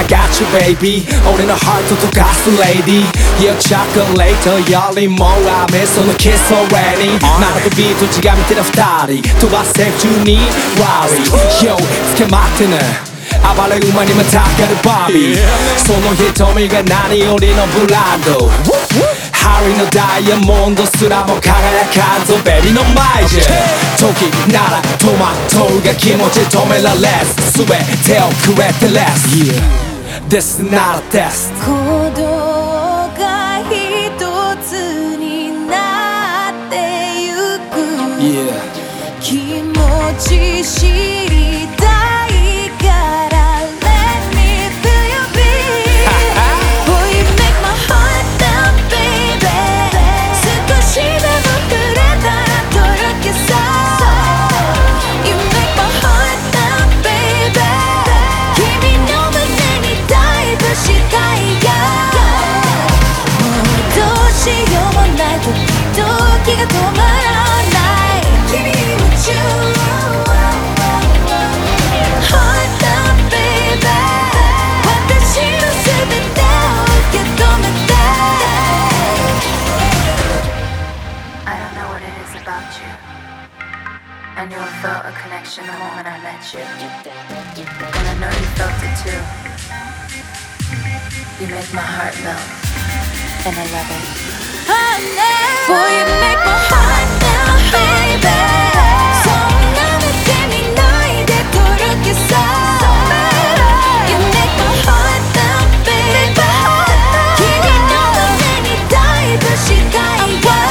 I got you baby俺のハート溶かすレディー Yeah チョコレートよりも飴そのキス already まだビート違う見てる二人飛ばせ中に Rally Yo つけまってね暴れ馬にまたがるバービーその瞳が何よりのブランド針のダイヤモンドすらも輝かんぞベビーの前じゃ時ならトマトが気持ち止められず全てをくれてレス Yeah This is not a test 鼓動が一つになってゆく Yeah 気持ち知りたいからLet me feel your beat Boy you make my heart down baby 少しでも触れたらとろけそう You make my heart down baby 君の胸にダイブしたいよもうどうしようもない時が止まらない君に夢中 I knew I felt a connection the moment I met you. And I know you felt it too. You make my heart melt. And I love it. Boy, you make my heart melt, baby. そんな目で見ないでとろけそう You make my heart melt, baby. 君の胸にダイブしたいよ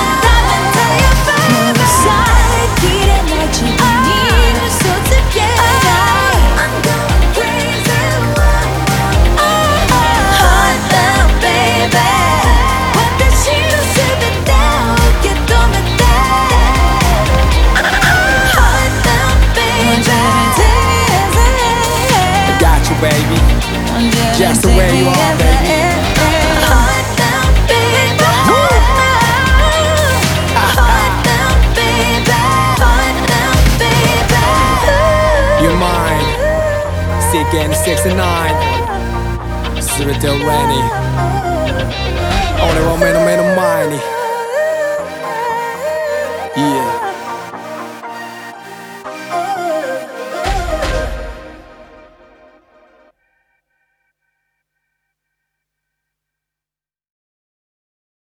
Baby, just the way you are, baby. Heart down, baby. Heart down, baby. Heart down, baby. You're mine. Sick and 69. 全てを ready. 俺は目の前に